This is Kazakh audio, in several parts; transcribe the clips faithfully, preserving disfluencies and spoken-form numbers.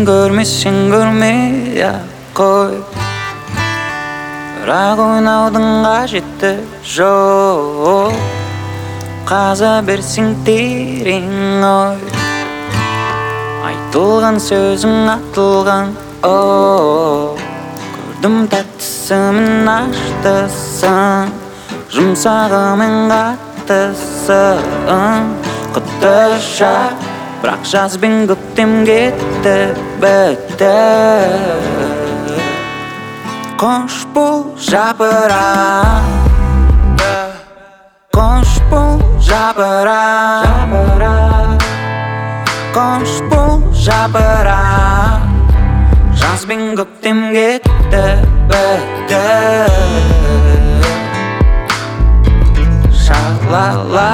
көрмесең көрмей ақ қой, бірақ ойнаудың қажеті жоқ. Қаза берсең терең ой, айтылған сөзің атылған оу. Көрдім тәттісімен аштысың, жұмсағымен қаттысың. Құтты шақ, бірақ жаз бен көктем кетті бітті. Қош бол жапырақ, қош бол жапырақ, қош бол жапырақ. Жаз бен көктем кетті бітті. Ша-ла-ла,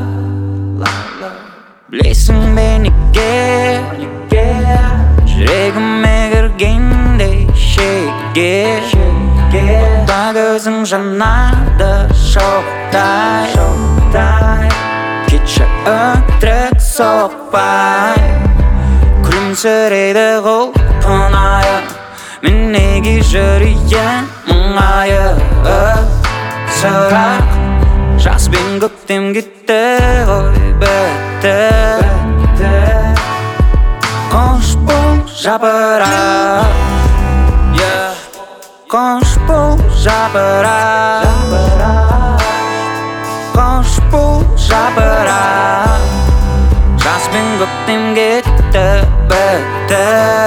білесің бе неге жүрегіме кіргендей шеге. Отта көзің жанады шоқтай, кетші өтірік соқпай. Күлімсірейді құлпынайы, мен неге жүрейін мұңайып. Сұрақ, жаз бен көктем кетті ғой бітті. Қош бол жапырақ, қош бол жапырақ, қош бол жапырақ. Жаз бен көктем кетті бітті.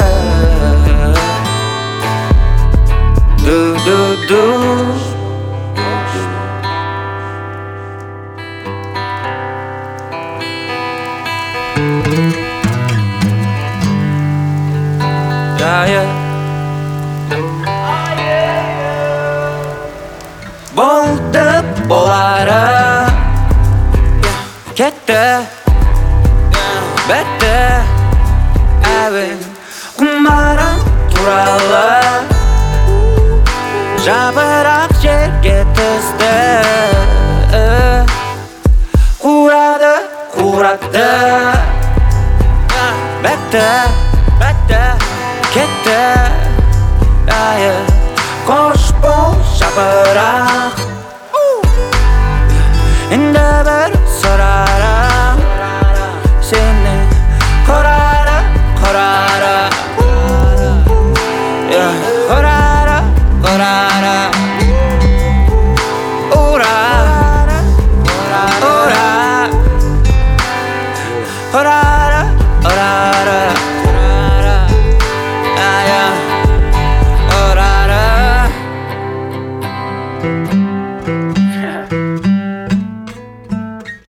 Ду-ду-ду, болды болары кетті бітті. Әуен құмарым туралы жапырақ жерге түсті. Қурады, қурады бітті.